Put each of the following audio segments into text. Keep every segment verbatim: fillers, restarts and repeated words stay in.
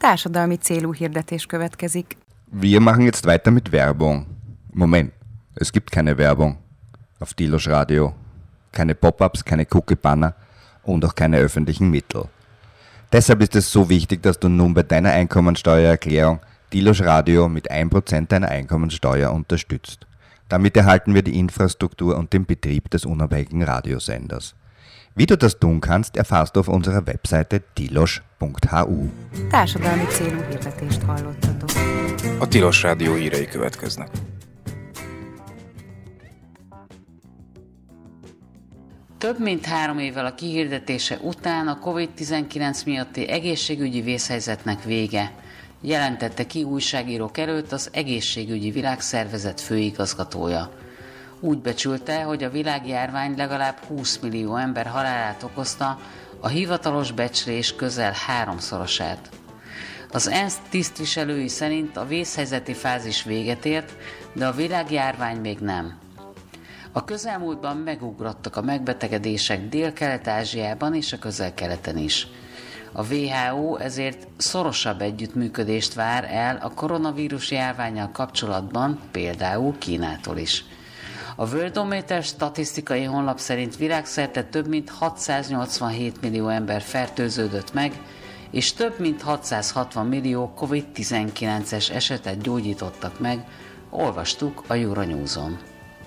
Társadalmi célú hirdetés következik. Wir machen jetzt weiter mit Werbung. Moment, es gibt keine Werbung auf Tilos Radio. Keine Pop-ups, keine Cookie-Banner und auch keine öffentlichen Mittel. Deshalb ist es so wichtig, dass du nun bei deiner Einkommensteuererklärung Tilos Radio mit ein Prozent deiner Einkommensteuer unterstützt. Damit erhalten wir die Infrastruktur und den Betrieb des unabhängigen Radiosenders. Wie du das tun kannst, erfährst du auf unserer Webseite tilos pont h u. Társadalmi célú hirdetést hallottatok. A Tilos Rádió hírei következnek. Több mint három évvel a kihirdetése után a kovid tizenkilenc miatti egészségügyi vészhelyzetnek vége, jelentette ki újságírók előtt az Egészségügyi Világszervezet főigazgatója. Úgy becsülte, hogy a világjárvány legalább húsz millió ember halálát okozta, a hivatalos becslés közel háromszorosát. Az ENSZ tisztviselői szerint a vészhelyzeti fázis véget ért, de a világjárvány még nem. A közelmúltban megugrottak a megbetegedések Dél-Kelet-Ázsiában és a Közel-Keleten is. A dupla vé há ó ezért szorosabb együttműködést vár el a koronavírus járvánnyal kapcsolatban, például Kínától is. A Worldometer statisztikai honlap szerint világszerte több mint hatszáznyolcvanhét millió ember fertőződött meg, és több mint hatszázhatvan millió kovid tizenkilences esetet gyógyítottak meg, olvastuk a Euronews-on.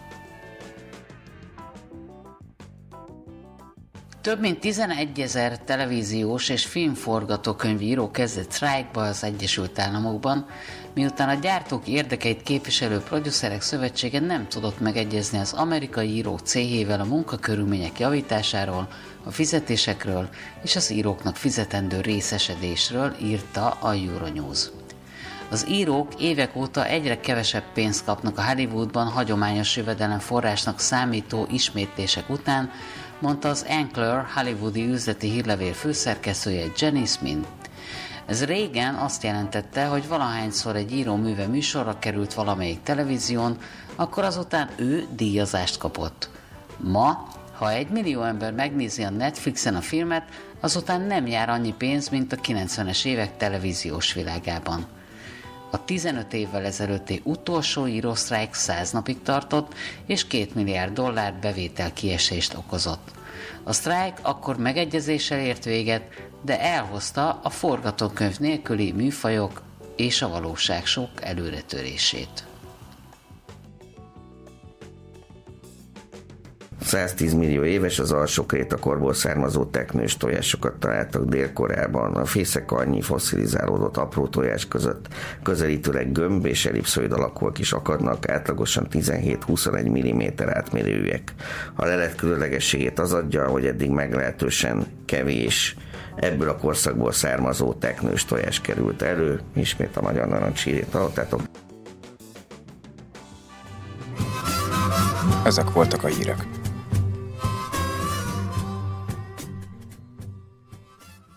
Több mint tizenegyezer televíziós és filmforgatókönyvíró kezdett sztrájkba az Egyesült Államokban, miután a gyártók érdekeit képviselő producerek szövetsége nem tudott megegyezni az amerikai írók céhével a munkakörülmények javításáról, a fizetésekről és az íróknak fizetendő részesedésről, írta a Euronews. Az írók évek óta egyre kevesebb pénzt kapnak a Hollywoodban hagyományos jövedelemforrásnak számító ismétlések után, mondta az Ankler hollywoodi üzleti hírlevél főszerkesztője Jenny Smith. Ez régen azt jelentette, hogy valahányszor egy író műve műsorra került valamelyik televízión, akkor azután ő díjazást kapott. Ma, ha egy millió ember megnézi a Netflixen a filmet, azután nem jár annyi pénz, mint a kilencvenes évek televíziós világában. A tizenöt évvel ezelőtti utolsó írósztrájk száz napig tartott, és két milliárd dollár bevétel kiesést okozott. A sztrájk akkor megegyezéssel ért véget, de elhozta a forgatókönyv nélküli műfajok és a valóság sok előretörését. száztíz millió éves az alsó-krétakorból származó teknős tojásokat találtak Dél-Koreában. A fészek annyi fosszilizálódott apró tojás között közelítőleg gömb és ellipszoid alakúak is akadnak, átlagosan tizenhét-huszonegy milliméter átmérőjűek. A lelet különlegességét az adja, hogy eddig meglehetősen kevés ebből a korszakból származó teknős tojás került elő. Ismét a Magyar Narancshírét hallottátok. Ezek voltak a hírek.